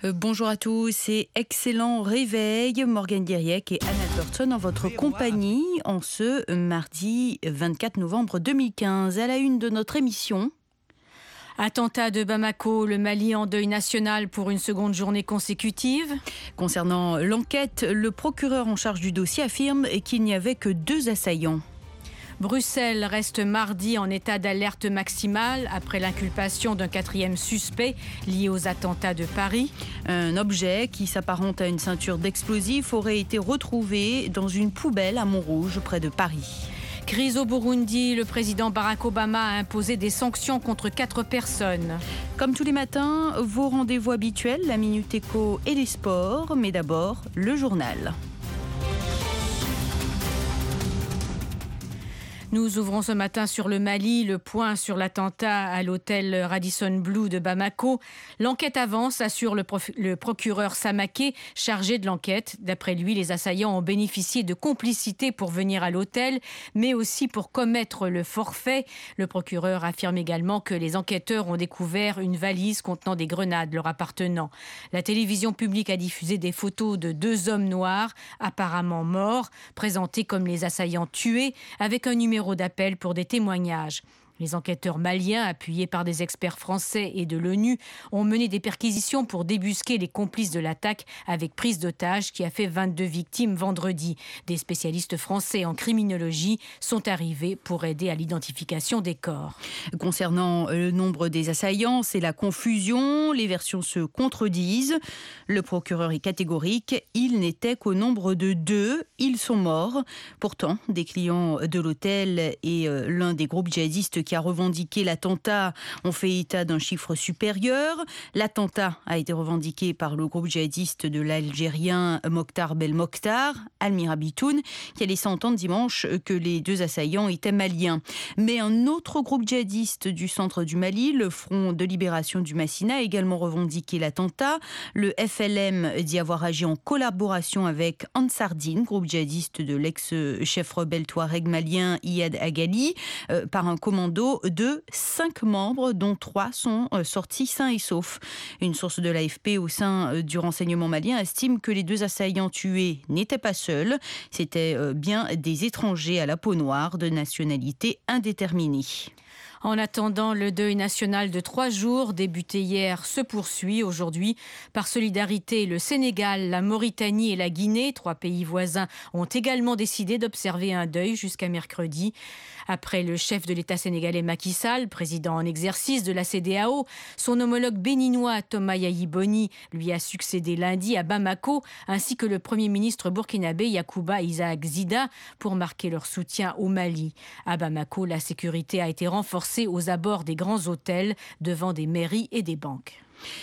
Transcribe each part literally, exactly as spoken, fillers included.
Euh, bonjour à tous et excellent réveil. Morgane Guiriec et Anne Albertson en votre compagnie en ce mardi vingt-quatre novembre deux mille quinze. À la une de notre émission. Attentat de Bamako, le Mali en deuil national pour une seconde journée consécutive. Concernant l'enquête, le procureur en charge du dossier affirme qu'il n'y avait que deux assaillants. Bruxelles reste mardi en état d'alerte maximale après l'inculpation d'un quatrième suspect lié aux attentats de Paris. Un objet qui s'apparente à une ceinture d'explosifs aurait été retrouvé dans une poubelle à Montrouge, près de Paris. Crise au Burundi, le président Barack Obama a imposé des sanctions contre quatre personnes. Comme tous les matins, vos rendez-vous habituels, la Minute Éco et les sports, mais d'abord le journal. Nous ouvrons ce matin sur le Mali, le point sur l'attentat à l'hôtel Radisson Blu de Bamako. L'enquête avance, assure le, prof... le procureur Samaké, chargé de l'enquête. D'après lui, les assaillants ont bénéficié de complicité pour venir à l'hôtel, mais aussi pour commettre le forfait. Le procureur affirme également que les enquêteurs ont découvert une valise contenant des grenades leur appartenant. La télévision publique a diffusé des photos de deux hommes noirs, apparemment morts, présentés comme les assaillants tués, avec un numéro d'appel pour des témoignages. Les enquêteurs maliens, appuyés par des experts français et de l'ONU, ont mené des perquisitions pour débusquer les complices de l'attaque avec prise d'otages qui a fait vingt-deux victimes vendredi. Des spécialistes français en criminologie sont arrivés pour aider à l'identification des corps. Concernant le nombre des assaillants, c'est la confusion. Les versions se contredisent. Le procureur est catégorique. Il n'était qu'au nombre de deux. Ils sont morts. Pourtant, des clients de l'hôtel et l'un des groupes djihadistes qui a revendiqué l'attentat ont fait état d'un chiffre supérieur. L'attentat a été revendiqué par le groupe djihadiste de l'Algérien Mokhtar Belmokhtar, Almira Bitoun, qui a laissé entendre dimanche que les deux assaillants étaient maliens. Mais un autre groupe djihadiste du centre du Mali, le Front de Libération du Massina, a également revendiqué l'attentat. Le F L M dit avoir agi en collaboration avec Ansar Dine, groupe djihadiste de l'ex-chef rebelle touareg malien Iyad Agali, euh, par un commando de cinq membres, dont trois sont sortis sains et saufs. Une source de l'A F P au sein du renseignement malien estime que les deux assaillants tués n'étaient pas seuls. C'était bien des étrangers à la peau noire de nationalité indéterminée. En attendant, le deuil national de trois jours, débuté hier, se poursuit aujourd'hui. Par solidarité, le Sénégal, la Mauritanie et la Guinée, trois pays voisins, ont également décidé d'observer un deuil jusqu'à mercredi. Après le chef de l'État sénégalais Macky Sall, président en exercice de la C E D E A O, son homologue béninois Thomas Yayi Boni lui a succédé lundi à Bamako, ainsi que le Premier ministre burkinabé Yacouba Isaac Zida pour marquer leur soutien au Mali. À Bamako, la sécurité a été renforcée aux abords des grands hôtels, devant des mairies et des banques.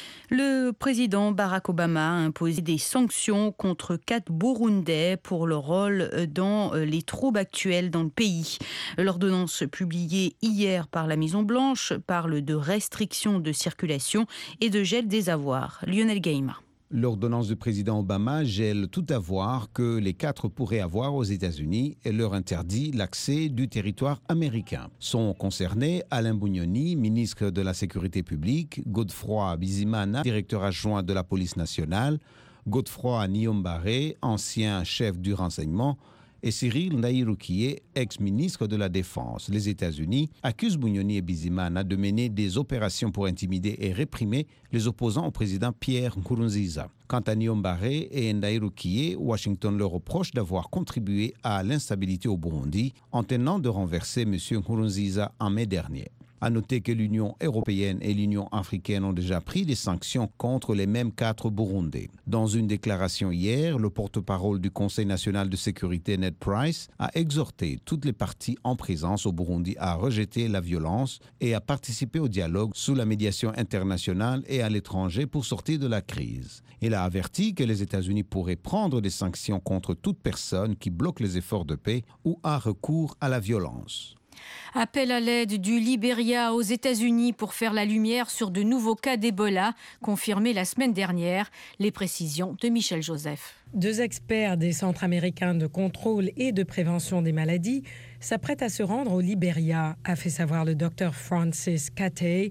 Le président Barack Obama a imposé des sanctions contre quatre Burundais pour leur rôle dans les troubles actuels dans le pays. L'ordonnance publiée hier par la Maison-Blanche parle de restrictions de circulation et de gel des avoirs. Lionel Gaïma. L'ordonnance du président Obama gèle tout avoir que les quatre pourraient avoir aux États-Unis et leur interdit l'accès du territoire américain. Sont concernés Alain Bugnoni, ministre de la Sécurité publique, Godefroy Bizimana, directeur adjoint de la police nationale, Godefroy Niyombare, ancien chef du renseignement, et Cyril Nairukiye, ex-ministre de la Défense. Les États-Unis accusent Bugnoni et Bizimana de mener des opérations pour intimider et réprimer les opposants au président Pierre Nkurunziza. Quant à Niyombare et Nairukiye, Washington leur reproche d'avoir contribué à l'instabilité au Burundi en tenant de renverser M. Nkurunziza en mai dernier. À noter que l'Union européenne et l'Union africaine ont déjà pris des sanctions contre les mêmes quatre Burundais. Dans une déclaration hier, le porte-parole du Conseil national de sécurité, Ned Price, a exhorté toutes les parties en présence au Burundi à rejeter la violence et à participer au dialogue sous la médiation internationale et à l'étranger pour sortir de la crise. Il a averti que les États-Unis pourraient prendre des sanctions contre toute personne qui bloque les efforts de paix ou a recours à la violence. Appel à l'aide du Libéria aux États-Unis pour faire la lumière sur de nouveaux cas d'Ebola, confirmés la semaine dernière. Les précisions de Michel Joseph. Deux experts des centres américains de contrôle et de prévention des maladies s'apprêtent à se rendre au Libéria, a fait savoir le docteur Francis Cathay,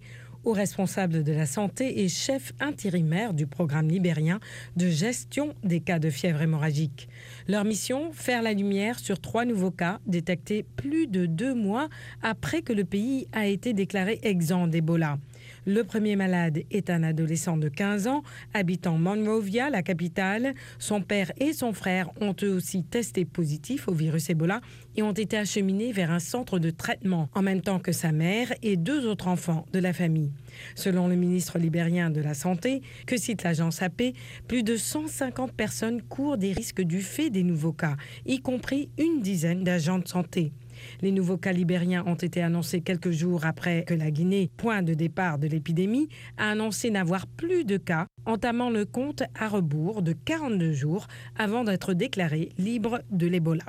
haut responsable de la santé et chef intérimaire du programme libérien de gestion des cas de fièvre hémorragique. Leur mission, faire la lumière sur trois nouveaux cas détectés plus de deux mois après que le pays a été déclaré exempt d'Ebola. Le premier malade est un adolescent de quinze ans, habitant Monrovia, la capitale. Son père et son frère ont eux aussi testé positifs au virus Ebola et ont été acheminés vers un centre de traitement, en même temps que sa mère et deux autres enfants de la famille. Selon le ministre libérien de la Santé, que cite l'agence A P, plus de cent cinquante personnes courent des risques du fait des nouveaux cas, y compris une dizaine d'agents de santé. Les nouveaux cas libériens ont été annoncés quelques jours après que la Guinée, point de départ de l'épidémie, a annoncé n'avoir plus de cas, entamant le compte à rebours de quarante-deux jours avant d'être déclarée libre de l'Ebola.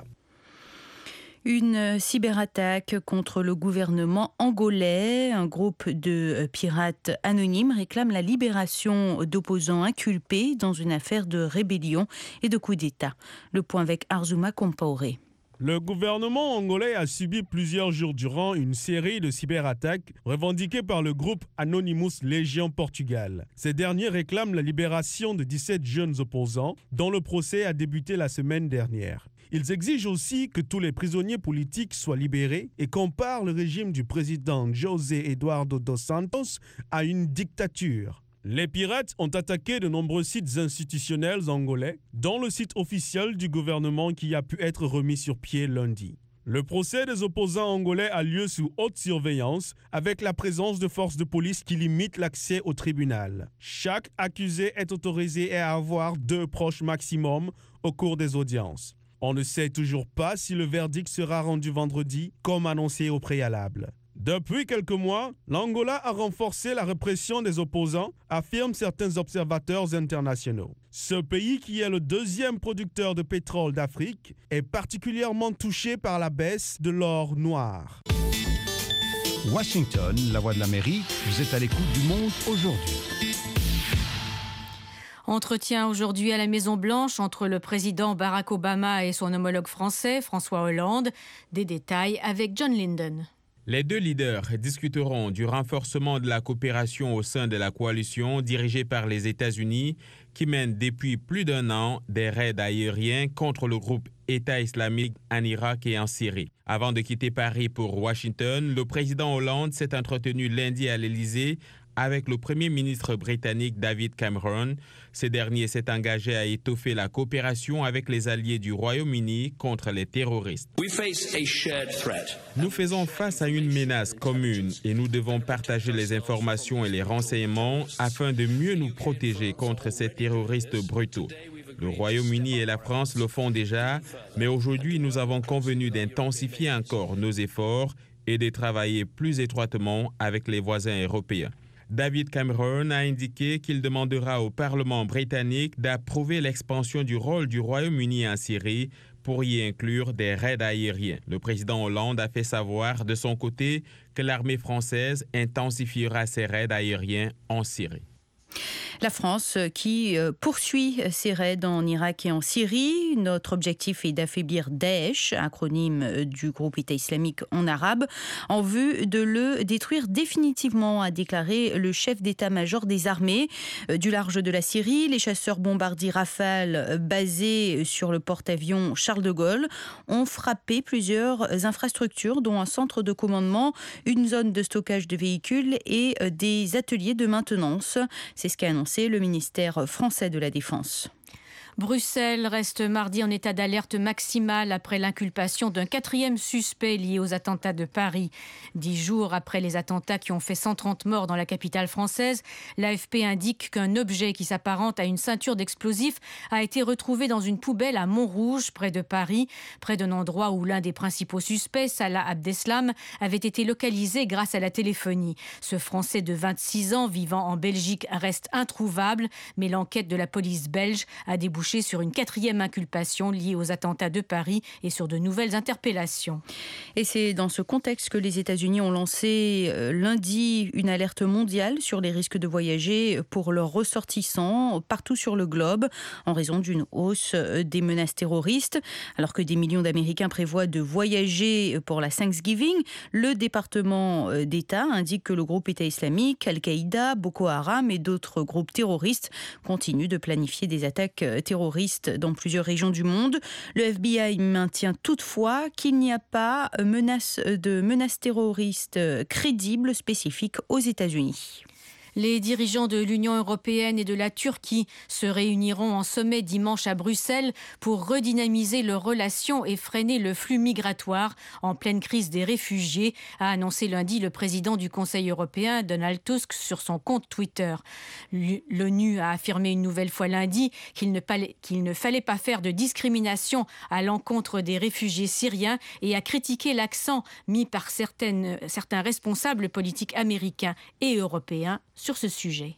Une cyberattaque contre le gouvernement angolais. Un groupe de pirates anonymes réclame la libération d'opposants inculpés dans une affaire de rébellion et de coup d'État. Le point avec Arzuma Compaoré. Le gouvernement angolais a subi plusieurs jours durant une série de cyberattaques revendiquées par le groupe Anonymous Légion Portugal. Ces derniers réclament la libération de dix-sept jeunes opposants dont le procès a débuté la semaine dernière. Ils exigent aussi que tous les prisonniers politiques soient libérés et comparent le régime du président José Eduardo dos Santos à une dictature. Les pirates ont attaqué de nombreux sites institutionnels angolais, dont le site officiel du gouvernement qui a pu être remis sur pied lundi. Le procès des opposants angolais a lieu sous haute surveillance, avec la présence de forces de police qui limitent l'accès au tribunal. Chaque accusé est autorisé à avoir deux proches maximum au cours des audiences. On ne sait toujours pas si le verdict sera rendu vendredi, comme annoncé au préalable. Depuis quelques mois, l'Angola a renforcé la répression des opposants, affirment certains observateurs internationaux. Ce pays, qui est le deuxième producteur de pétrole d'Afrique, est particulièrement touché par la baisse de l'or noir. Washington, la voix de l'Amérique, vous êtes à l'écoute du Monde aujourd'hui. Entretien aujourd'hui à la Maison-Blanche entre le président Barack Obama et son homologue français, François Hollande. Des détails avec John Linden. Les deux leaders discuteront du renforcement de la coopération au sein de la coalition dirigée par les États-Unis qui mène depuis plus d'un an des raids aériens contre le groupe État islamique en Irak et en Syrie. Avant de quitter Paris pour Washington, le président Hollande s'est entretenu lundi à l'Élysée avec le Premier ministre britannique David Cameron. Ce dernier s'est engagé à étoffer la coopération avec les alliés du Royaume-Uni contre les terroristes. Nous faisons face à une menace commune et nous devons partager les informations et les renseignements afin de mieux nous protéger contre ces terroristes brutaux. Le Royaume-Uni et la France le font déjà, mais aujourd'hui nous avons convenu d'intensifier encore nos efforts et de travailler plus étroitement avec les voisins européens. David Cameron a indiqué qu'il demandera au Parlement britannique d'approuver l'expansion du rôle du Royaume-Uni en Syrie pour y inclure des raids aériens. Le président Hollande a fait savoir de son côté que l'armée française intensifiera ses raids aériens en Syrie. La France qui poursuit ses raids en Irak et en Syrie. Notre objectif est d'affaiblir Daesh, acronyme du groupe État islamique en arabe, en vue de le détruire définitivement, a déclaré le chef d'état-major des armées. Du large de la Syrie, les chasseurs bombardiers Rafale basés sur le porte-avions Charles de Gaulle ont frappé plusieurs infrastructures, dont un centre de commandement, une zone de stockage de véhicules et des ateliers de maintenance. C'est ce qu'a annoncé le ministère français de la Défense. Bruxelles reste mardi en état d'alerte maximale après l'inculpation d'un quatrième suspect lié aux attentats de Paris. Dix jours après les attentats qui ont fait cent trente morts dans la capitale française, l'A F P indique qu'un objet qui s'apparente à une ceinture d'explosifs a été retrouvé dans une poubelle à Montrouge, près de Paris, près d'un endroit où l'un des principaux suspects, Salah Abdeslam, avait été localisé grâce à la téléphonie. Ce Français de vingt-six ans vivant en Belgique reste introuvable, mais l'enquête de la police belge a débouché débouché sur une quatrième inculpation liée aux attentats de Paris et sur de nouvelles interpellations. Et c'est dans ce contexte que les États-Unis ont lancé lundi une alerte mondiale sur les risques de voyager pour leurs ressortissants partout sur le globe en raison d'une hausse des menaces terroristes. Alors que des millions d'Américains prévoient de voyager pour la Thanksgiving, le département d'État indique que le groupe État islamique, Al-Qaïda, Boko Haram et d'autres groupes terroristes continuent de planifier des attaques terroristes dans plusieurs régions du monde. Le F B I maintient toutefois qu'il n'y a pas menace de menaces terroristes crédibles spécifiques aux États-Unis. Les dirigeants de l'Union européenne et de la Turquie se réuniront en sommet dimanche à Bruxelles pour redynamiser leurs relations et freiner le flux migratoire en pleine crise des réfugiés, a annoncé lundi le président du Conseil européen, Donald Tusk, sur son compte Twitter. L'ONU a affirmé une nouvelle fois lundi qu'il ne, qu'il ne fallait pas faire de discrimination à l'encontre des réfugiés syriens et a critiqué l'accent mis par certaines, certains responsables politiques américains et européens sur ce sujet.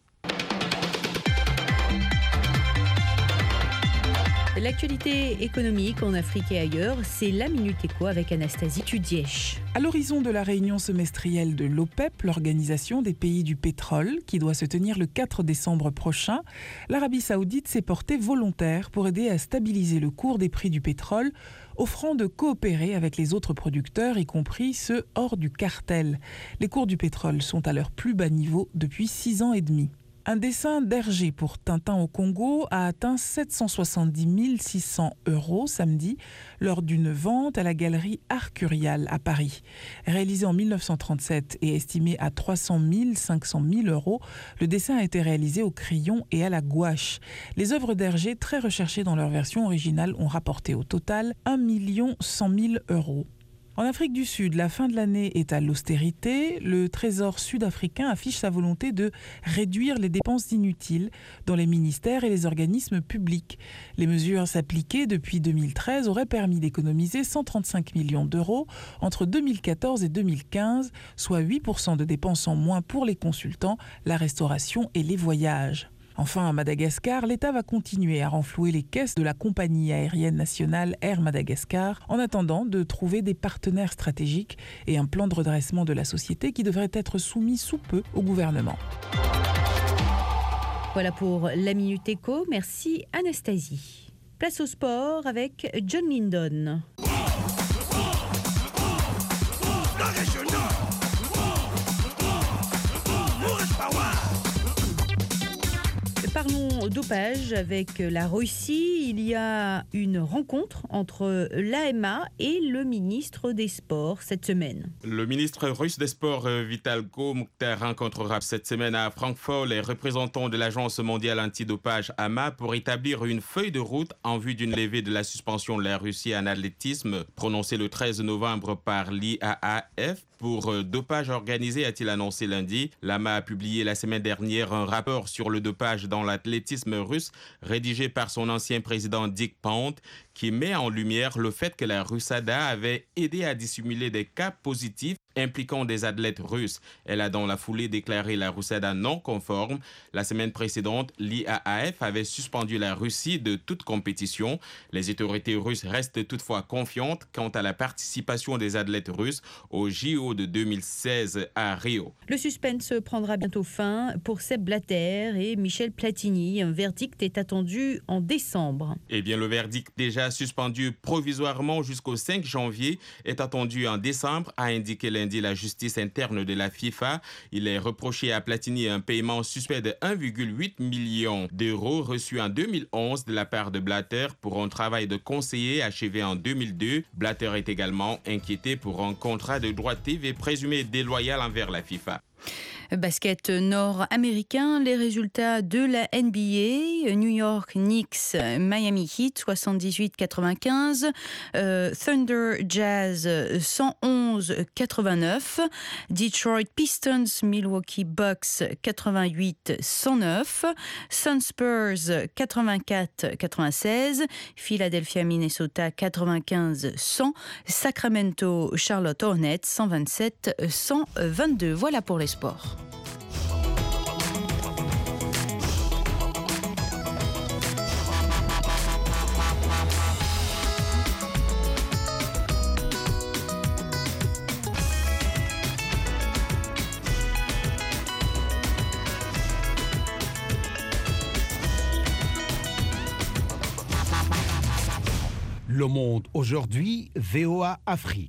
L'actualité économique en Afrique et ailleurs, c'est la Minute Éco avec Anastasie Tudièche. À l'horizon de la réunion semestrielle de l'OPEP, l'Organisation des pays du pétrole, qui doit se tenir le quatre décembre prochain, l'Arabie saoudite s'est portée volontaire pour aider à stabiliser le cours des prix du pétrole, offrant de coopérer avec les autres producteurs, y compris ceux hors du cartel. Les cours du pétrole sont à leur plus bas niveau depuis six ans et demi. Un dessin d'Hergé pour Tintin au Congo a atteint sept cent soixante-dix mille six cents euros samedi lors d'une vente à la galerie Arcurial à Paris. Réalisé en mille neuf cent trente-sept et estimé à trois cent mille, cinq cent mille euros, le dessin a été réalisé au crayon et à la gouache. Les œuvres d'Hergé, très recherchées dans leur version originale, ont rapporté au total un million cent mille euros. En Afrique du Sud, la fin de l'année est à l'austérité. Le Trésor sud-africain affiche sa volonté de réduire les dépenses inutiles dans les ministères et les organismes publics. Les mesures s'appliquées depuis deux mille treize auraient permis d'économiser cent trente-cinq millions d'euros entre deux mille quatorze et deux mille quinze, soit huit pour cent de dépenses en moins pour les consultants, la restauration et les voyages. Enfin, à Madagascar, l'État va continuer à renflouer les caisses de la compagnie aérienne nationale Air Madagascar en attendant de trouver des partenaires stratégiques et un plan de redressement de la société qui devrait être soumis sous peu au gouvernement. Voilà pour la Minute Éco. Merci Anastasie. Place au sport avec John Lindon. Parlons dopage avec la Russie. Il y a une rencontre entre l'A M A et le ministre des Sports cette semaine. Le ministre russe des Sports, Vital Gomuktar, rencontrera cette semaine à Francfort les représentants de l'Agence mondiale antidopage A M A pour établir une feuille de route en vue d'une levée de la suspension de la Russie en athlétisme prononcée le treize novembre par l'I A A F. Pour dopage organisé, a-t-il annoncé lundi. L'A M A a publié la semaine dernière un rapport sur le dopage dans l'athlétisme russe, rédigé par son ancien président Dick Pont, qui met en lumière le fait que la Russada avait aidé à dissimuler des cas positifs impliquant des athlètes russes. Elle a dans la foulée déclaré la Russada non conforme. La semaine précédente, l'I A A F avait suspendu la Russie de toute compétition. Les autorités russes restent toutefois confiantes quant à la participation des athlètes russes aux J O de deux mille seize à Rio. Le suspense prendra bientôt fin pour Sepp Blatter et Michel Platini. Un verdict est attendu en décembre. Eh bien, le verdict déjà suspendu provisoirement jusqu'au cinq janvier est attendu en décembre, a indiqué lundi la justice interne de la FIFA. Il est reproché à Platini un paiement suspect de un virgule huit million d'euros reçu en deux mille onze de la part de Blatter pour un travail de conseiller achevé en deux mille deux. Blatter est également inquiété pour un contrat de droit T V présumé déloyal envers la FIFA. Basket nord-américain, les résultats de la N B A, New York Knicks, Miami Heat soixante-dix-huit quatre-vingt-quinze, euh, Thunder Jazz cent onze quatre-vingt-neuf, Detroit Pistons, Milwaukee Bucks quatre-vingt-huit cent neuf, Sun Spurs quatre-vingt-quatre quatre-vingt-seize, Philadelphia Minnesota quatre-vingt-quinze cent, Sacramento Charlotte Hornets cent vingt-sept cent vingt-deux. Voilà pour les sports. Le Monde aujourd'hui, V O A Afrique.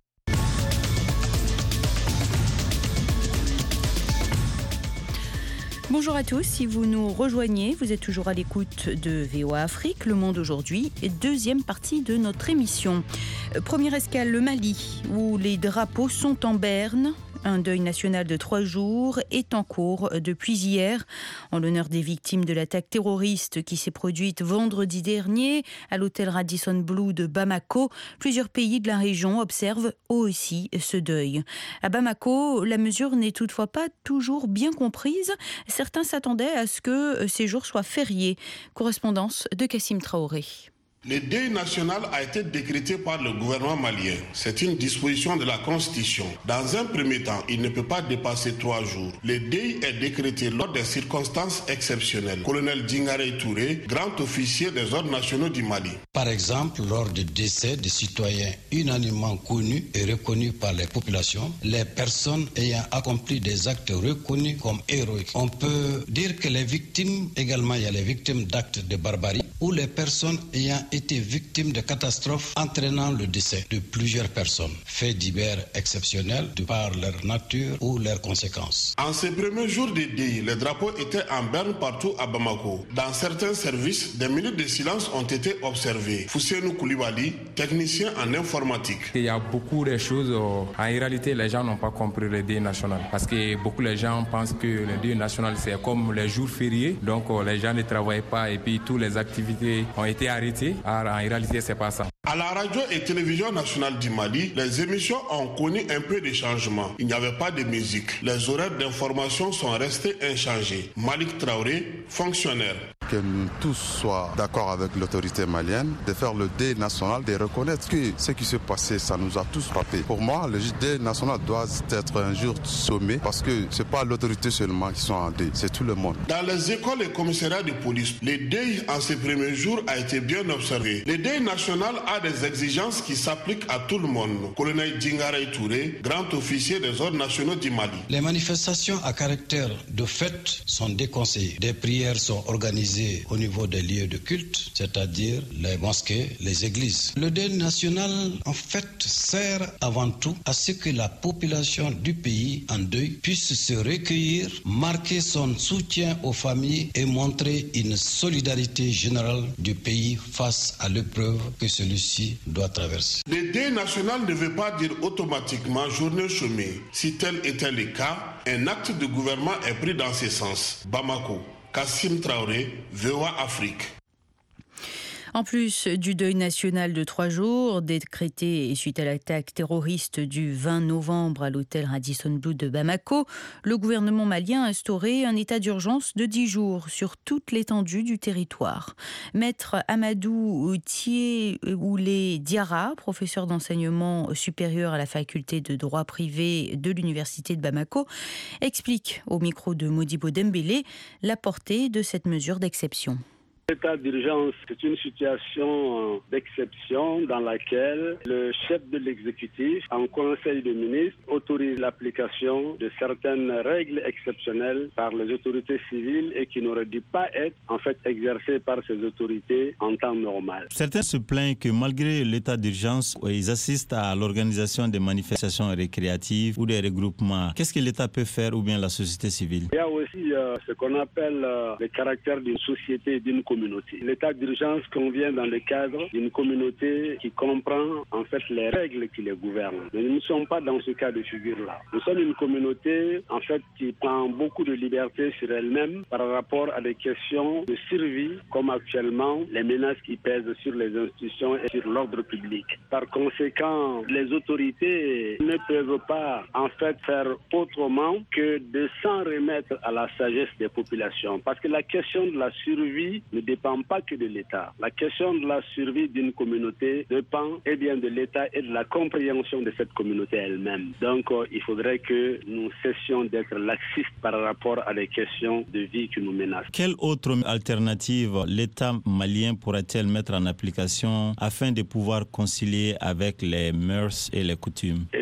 Bonjour à tous, si vous nous rejoignez, vous êtes toujours à l'écoute de V O A Afrique, Le Monde aujourd'hui, deuxième partie de notre émission. Première escale, le Mali, où les drapeaux sont en berne. Un deuil national de trois jours est en cours depuis hier en l'honneur des victimes de l'attaque terroriste qui s'est produite vendredi dernier à l'hôtel Radisson Blu de Bamako. Plusieurs pays de la région observent eux aussi ce deuil. À Bamako, la mesure n'est toutefois pas toujours bien comprise. Certains s'attendaient à ce que ces jours soient fériés. Correspondance de Kassim Traoré. Le deuil national a été décrété par le gouvernement malien. C'est une disposition de la Constitution. Dans un premier temps, il ne peut pas dépasser trois jours. Le deuil est décrété lors des circonstances exceptionnelles. Colonel Djingare Touré, grand officier des ordres nationaux du Mali. Par exemple, lors du décès de citoyens unanimement connus et reconnus par les populations, les personnes ayant accompli des actes reconnus comme héroïques. On peut dire que les victimes, également il y a les victimes d'actes de barbarie, ou les personnes ayant été victimes de catastrophes entraînant le décès de plusieurs personnes. Faits divers exceptionnels de par leur nature ou leurs conséquences. En ces premiers jours de deuil, les drapeaux étaient en berne partout à Bamako. Dans certains services, des minutes de silence ont été observées. Fousseinou Koulibaly, technicien en informatique. Il y a beaucoup de choses. En réalité, les gens n'ont pas compris le deuil national. Parce que beaucoup de gens pensent que le deuil national, c'est comme les jours fériés. Donc, les gens ne travaillent pas et puis toutes les activités ont été arrêtées. Alors, en réalité, c'est pas ça. À la radio et télévision nationale du Mali, les émissions ont connu un peu de changement. Il n'y avait pas de musique. Les horaires d'information sont restés inchangés. Malik Traoré, fonctionnaire. Que nous tous soyons d'accord avec l'autorité malienne, de faire le deuil national, de reconnaître que ce qui s'est passé, ça nous a tous frappés. Pour moi, le deuil national doit être un jour sommé parce que ce n'est pas l'autorité seulement qui sont en deuil, c'est tout le monde. Dans les écoles et commissariats de police, le deuil en ces premiers jours a été bien observé. Le deuil national a des exigences qui s'appliquent à tout le monde. Colonel Djingare Touré, grand officier des ordres nationaux du Mali. Les manifestations à caractère de fête sont déconseillées. Des prières sont organisées au niveau des lieux de culte, c'est-à-dire les mosquées, les églises. Le deuil national, en fait, sert avant tout à ce que la population du pays en deuil puisse se recueillir, marquer son soutien aux familles et montrer une solidarité générale du pays face à l'épreuve que celui-ci doit traverser. Le deuil national ne veut pas dire automatiquement journée chômée. Si tel était le cas, un acte de gouvernement est pris dans ce sens. Bamako. Kassim Traoré, V O A Afrique. En plus du deuil national de trois jours, décrété suite à l'attaque terroriste du vingt novembre à l'hôtel Radisson Blu de Bamako, le gouvernement malien a instauré un état d'urgence de dix jours sur toute l'étendue du territoire. Maître Amadou Thié-Oulé Diarra, professeur d'enseignement supérieur à la faculté de droit privé de l'université de Bamako, explique au micro de Modibo Dembélé la portée de cette mesure d'exception. L'état d'urgence, c'est une situation d'exception dans laquelle le chef de l'exécutif, en conseil des ministres, autorise l'application de certaines règles exceptionnelles par les autorités civiles et qui n'auraient dû pas être en fait exercées par ces autorités en temps normal. Certains se plaignent que malgré l'état d'urgence, ils assistent à l'organisation des manifestations récréatives ou des regroupements. Qu'est-ce que l'État peut faire ou bien la société civile? Il y a aussi euh, ce qu'on appelle euh, le caractère d'une société et d'une communauté. L'état d'urgence convient dans le cadre d'une communauté qui comprend en fait les règles qui les gouvernent. Mais nous ne sommes pas dans ce cas de figure-là. Nous sommes une communauté en fait qui prend beaucoup de liberté sur elle-même par rapport à des questions de survie, comme actuellement les menaces qui pèsent sur les institutions et sur l'ordre public. Par conséquent, les autorités ne peuvent pas en fait faire autrement que de s'en remettre à la sagesse des populations. Parce que la question de la survie ne dépend pas que de l'État. La question de la survie d'une communauté dépend eh bien, de l'État et de la compréhension de cette communauté elle-même. Donc, euh, il faudrait que nous cessions d'être laxistes par rapport à des questions de vie qui nous menacent. Quelle autre alternative l'État malien pourrait-il mettre en application afin de pouvoir concilier avec les mœurs et les coutumes? Et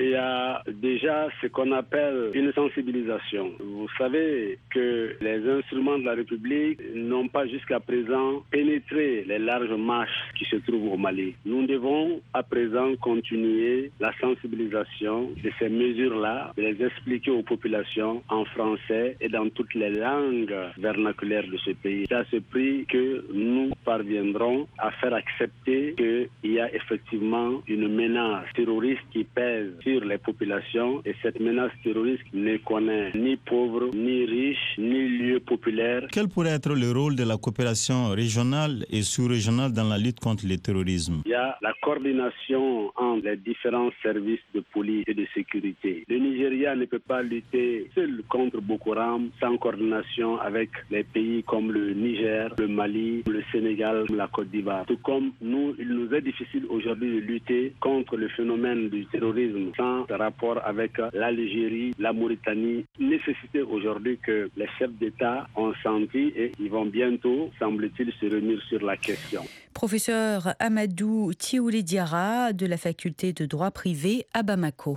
Il y a déjà ce qu'on appelle une sensibilisation. Vous savez que les instruments de la République n'ont pas jusqu'à présent pénétré les larges marches qui se trouvent au Mali. Nous devons à présent continuer la sensibilisation de ces mesures-là, de les expliquer aux populations en français et dans toutes les langues vernaculaires de ce pays. C'est à ce prix que nous parviendrons à faire accepter qu'il y a effectivement une menace terroriste qui pèse sur les populations et cette menace terroriste ne connaît ni pauvres, ni riches, ni lieux populaires. Quel pourrait être le rôle de la coopération régionale et sous-régionale dans la lutte contre le terrorisme? Il y a la coordination entre les différents services de police et de sécurité. Le Nigeria ne peut pas lutter seul contre Boko Haram sans coordination avec les pays comme le Niger, le Mali, le Sénégal, la Côte d'Ivoire. Tout comme nous, il nous est difficile aujourd'hui de lutter contre le phénomène du terrorisme sans rapport avec l'Algérie, la Mauritanie. Nécessité aujourd'hui que les chefs d'État ont senti et ils vont bientôt, semble-t-il, se réunir sur la question. Professeur Amadou Thioulé Diarra de la faculté de droit privé à Bamako.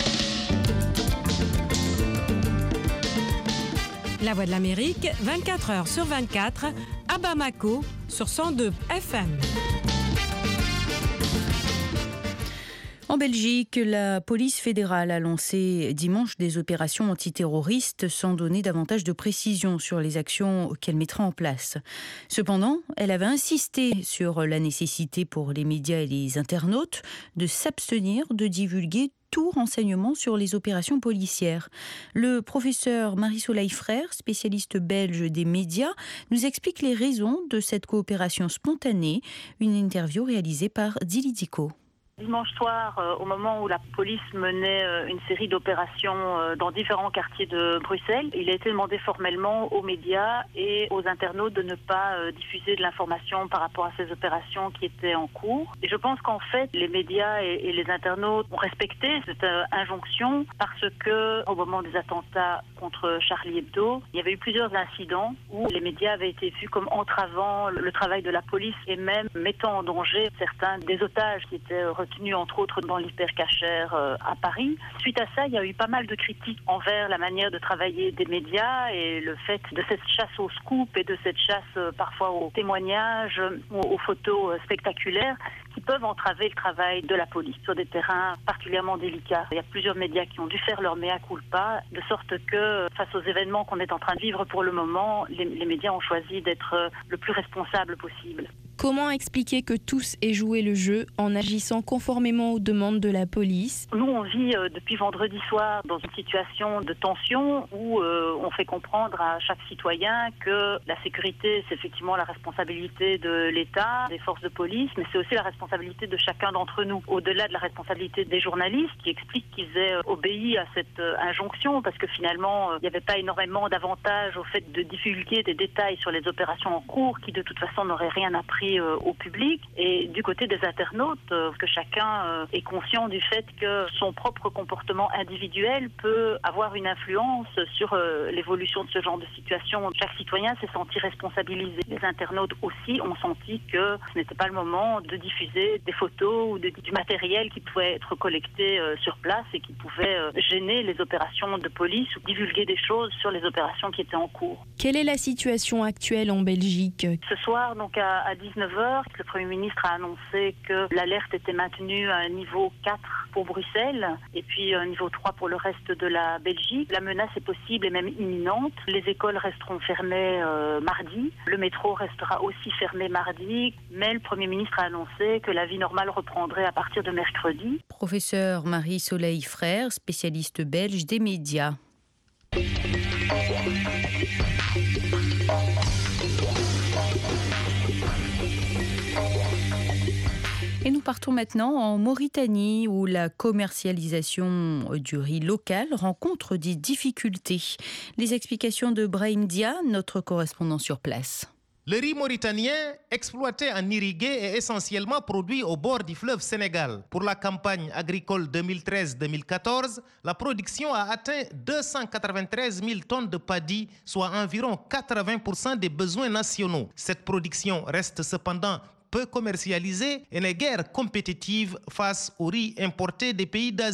La Voix de l'Amérique, vingt-quatre heures sur vingt-quatre, à Bamako, sur cent deux F M. En Belgique, la police fédérale a lancé dimanche des opérations antiterroristes sans donner davantage de précisions sur les actions qu'elle mettra en place. Cependant, elle avait insisté sur la nécessité pour les médias et les internautes de s'abstenir de divulguer tout renseignement sur les opérations policières. Le professeur Marie-Soleil Frère, spécialiste belge des médias, nous explique les raisons de cette coopération spontanée. Une interview réalisée par Dili Diko. Dimanche soir, euh, au moment où la police menait euh, une série d'opérations euh, dans différents quartiers de Bruxelles, il a été demandé formellement aux médias et aux internautes de ne pas euh, diffuser de l'information par rapport à ces opérations qui étaient en cours. Et je pense qu'en fait, les médias et, et les internautes ont respecté cette euh, injonction parce que, au moment des attentats contre Charlie Hebdo, il y avait eu plusieurs incidents où les médias avaient été vus comme entravant le travail de la police et même mettant en danger certains des otages qui étaient retenus entre autres dans l'hypercachère euh, à Paris. Suite à ça, il y a eu pas mal de critiques envers la manière de travailler des médias et le fait de cette chasse au scoop et de cette chasse euh, parfois aux témoignages ou aux photos euh, spectaculaires qui peuvent entraver le travail de la police sur des terrains particulièrement délicats. Il y a plusieurs médias qui ont dû faire leur mea culpa, de sorte que face aux événements qu'on est en train de vivre pour le moment, les, les médias ont choisi d'être le plus responsables possible. Comment expliquer que tous aient joué le jeu en agissant conformément aux demandes de la police? Nous, on vit euh, depuis vendredi soir dans une situation de tension où euh, on fait comprendre à chaque citoyen que la sécurité, c'est effectivement la responsabilité de l'État, des forces de police, mais c'est aussi la responsabilité de chacun d'entre nous. Au-delà de la responsabilité des journalistes qui expliquent qu'ils aient euh, obéi à cette euh, injonction parce que finalement, euh, il n'y avait pas énormément d'avantages au fait de divulguer des détails sur les opérations en cours qui de toute façon n'auraient rien appris au public, et du côté des internautes, euh, que chacun euh, est conscient du fait que son propre comportement individuel peut avoir une influence sur euh, l'évolution de ce genre de situation. Chaque citoyen s'est senti responsabilisé. Les internautes aussi ont senti que ce n'était pas le moment de diffuser des photos ou de, du matériel qui pouvait être collecté euh, sur place et qui pouvait euh, gêner les opérations de police ou divulguer des choses sur les opérations qui étaient en cours. Quelle est la situation actuelle en Belgique? Ce soir, donc à, à dix-neuf heures, le Premier ministre a annoncé que l'alerte était maintenue à un niveau quatre pour Bruxelles et puis un niveau trois pour le reste de la Belgique. La menace est possible et même imminente. Les écoles resteront fermées euh, mardi. Le métro restera aussi fermé mardi. Mais le Premier ministre a annoncé que la vie normale reprendrait à partir de mercredi. Professeur Marie-Soleil Frère, spécialiste belge des médias. Et nous partons maintenant en Mauritanie où la commercialisation du riz local rencontre des difficultés. Les explications de Brahim Dia, notre correspondant sur place. Le riz mauritanien, exploité en irrigué, est essentiellement produit au bord du fleuve Sénégal. Pour la campagne agricole deux mille treize deux mille quatorze, la production a atteint deux cent quatre-vingt-treize mille tonnes de paddy, soit environ quatre-vingts pour cent des besoins nationaux. Cette production reste cependant peu commercialisée et n'est guère compétitive face au riz importé des pays d'Asie.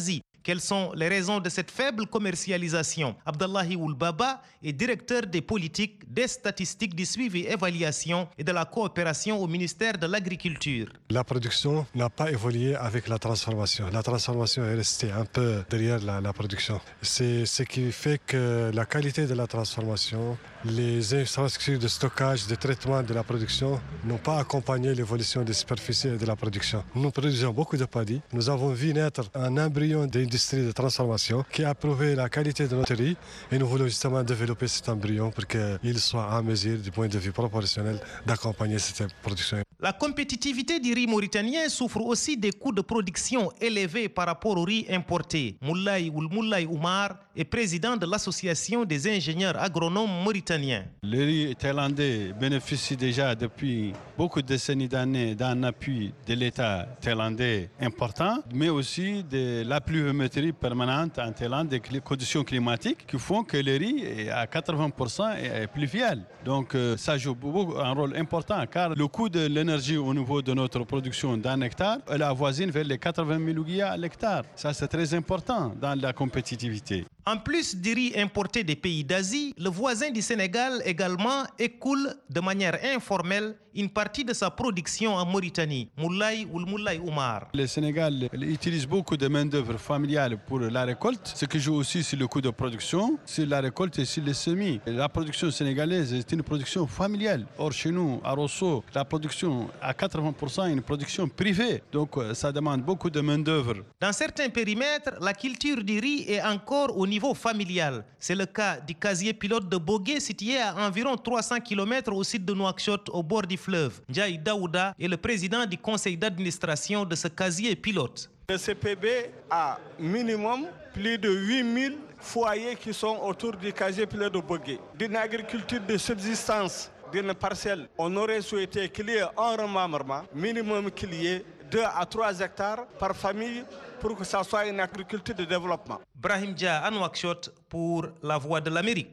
Quelles sont les raisons de cette faible commercialisation? Abdallahi Oulbaba est directeur des politiques, des statistiques, du suivi et évaluation et de la coopération au ministère de l'Agriculture. La production n'a pas évolué avec la transformation. La transformation est restée un peu derrière la, la production. C'est ce qui fait que la qualité de la transformation, les infrastructures de stockage, de traitement de la production n'ont pas accompagné l'évolution des superficies et de la production. Nous produisons beaucoup de paddy. Nous avons vu naître un embryon d'industrie de transformation qui a prouvé la qualité de notre riz et nous voulons justement développer cet embryon pour qu'il soit en mesure, du point de vue proportionnel, d'accompagner cette production. La compétitivité du riz mauritanien souffre aussi des coûts de production élevés par rapport au riz importé. Moulay Oulmoulay Oumar est président de l'association des ingénieurs agronomes mauritaniens. Le riz thaïlandais bénéficie déjà depuis beaucoup de décennies d'années d'un appui de l'État thaïlandais important, mais aussi de la pluviométrie permanente en Thaïlande, des conditions climatiques qui font que le riz est à quatre-vingts pour cent est pluvial. Donc ça joue un rôle important car le coût de l'énergie au niveau de notre production d'un hectare, elle avoisine vers les quatre-vingt mille ouguiya à l'hectare. Ça, c'est très important dans la compétitivité. En plus du riz importé des pays d'Asie, le voisin du Sénégal également écoule de manière informelle une partie de sa production en Mauritanie. Moulay Oulmoulay Oumar. Le Sénégal utilise beaucoup de main-d'œuvre familiale pour la récolte, ce qui joue aussi sur le coût de production, sur la récolte et sur les semis. La production sénégalaise est une production familiale. Or, chez nous, à Rosso, la production à quatre-vingts pour cent est une production privée. Donc, ça demande beaucoup de main-d'œuvre. Dans certains périmètres, la culture du riz est encore au niveau familial. C'est le cas du casier pilote de Bogué, situé à environ trois cents kilomètres au sud de Nouakchott, au bord du fleuve. Ndiaye Daouda est le président du conseil d'administration de ce casier pilote. Le C P B a minimum plus de huit mille foyers qui sont autour du casier pilote de Bogué. D'une agriculture de subsistance, d'une parcelle, on aurait souhaité qu'il y ait un remembrement, minimum qu'il y ait deux à trois hectares par famille pour que ça soit une agriculture de développement. Brahim Dia à Nouakchott pour La Voix de l'Amérique.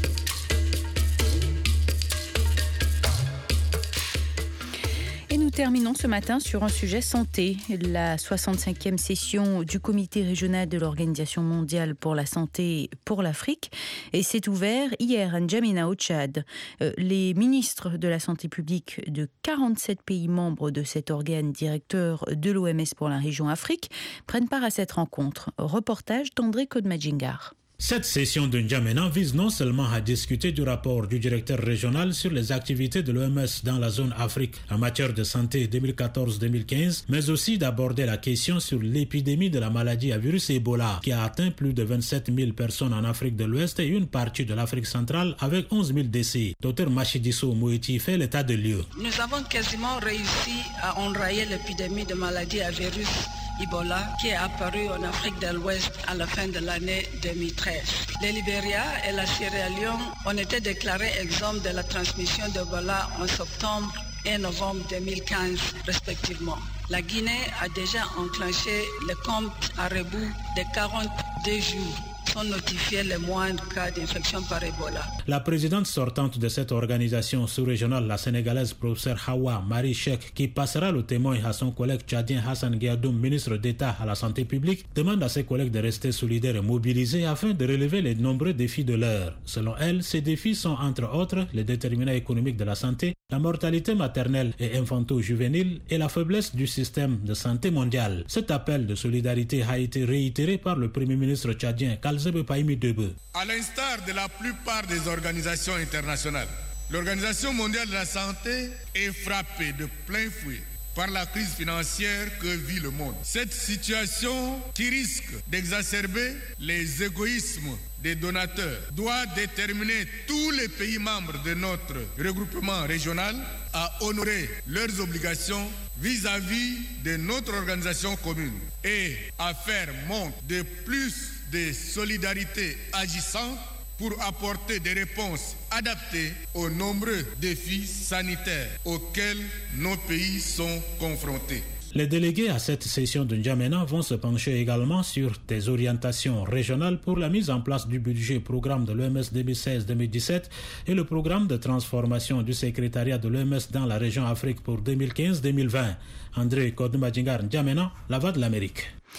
Et nous terminons ce matin sur un sujet santé. La soixante-cinquième session du comité régional de l'Organisation mondiale pour la santé pour l'Afrique et s'est ouverte hier à N'Djamena au Tchad. Les ministres de la santé publique de quarante-sept pays membres de cet organe directeur de l'O M S pour la région Afrique prennent part à cette rencontre. Reportage d'André Kodmadjingar. Cette session de N'Djamena vise non seulement à discuter du rapport du directeur régional sur les activités de l'O M S dans la zone Afrique en matière de santé deux mille quatorze deux mille quinze, mais aussi d'aborder la question sur l'épidémie de la maladie à virus Ebola qui a atteint plus de vingt-sept mille personnes en Afrique de l'Ouest et une partie de l'Afrique centrale avec onze mille décès. Docteur Machidiso Moeti fait l'état de lieu. Nous avons quasiment réussi à enrayer l'épidémie de maladie à virus Ebola qui est apparu en Afrique de l'Ouest à la fin de l'année deux mille treize. Le Libéria et la Sierra Leone ont été déclarés exempts de la transmission d'Ebola en septembre et novembre deux mille quinze respectivement. La Guinée a déjà enclenché le compte à rebours de quarante-deux jours. Sont notifiés les moindres cas d'infection par Ebola. La présidente sortante de cette organisation sous-régionale, la sénégalaise professeure Hawa Marie Cheikh, qui passera le témoin à son collègue tchadien Hassan Guiadoum, ministre d'État à la santé publique, demande à ses collègues de rester solidaires et mobilisés afin de relever les nombreux défis de l'heure. Selon elle, ces défis sont entre autres les déterminants économiques de la santé, la mortalité maternelle et infanto-juvénile et la faiblesse du système de santé mondial. Cet appel de solidarité a été réitéré par le premier ministre tchadien Kalzebe Paimi Debe. À l'instar de la plupart des organisations internationales, l'Organisation mondiale de la santé est frappée de plein fouet par la crise financière que vit le monde. Cette situation qui risque d'exacerber les égoïsmes des donateurs doit déterminer tous les pays membres de notre regroupement régional à honorer leurs obligations vis-à-vis de notre organisation commune et à faire montre de plus de solidarité agissante pour apporter des réponses adaptées aux nombreux défis sanitaires auxquels nos pays sont confrontés. Les délégués à cette session de N'Djamena vont se pencher également sur des orientations régionales pour la mise en place du budget programme de l'O M S deux mille seize deux mille dix-sept et le programme de transformation du secrétariat de l'O M S dans la région Afrique pour deux mille quinze deux mille vingt. André Kodmadjingar, N'Djamena, La Voix de l'Amérique.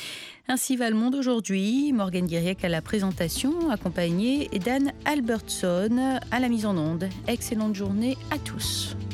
Ainsi va le monde aujourd'hui. Morgane Guiriec à la présentation, accompagnée d'Anne Albertson à la mise en onde. Excellente journée à tous.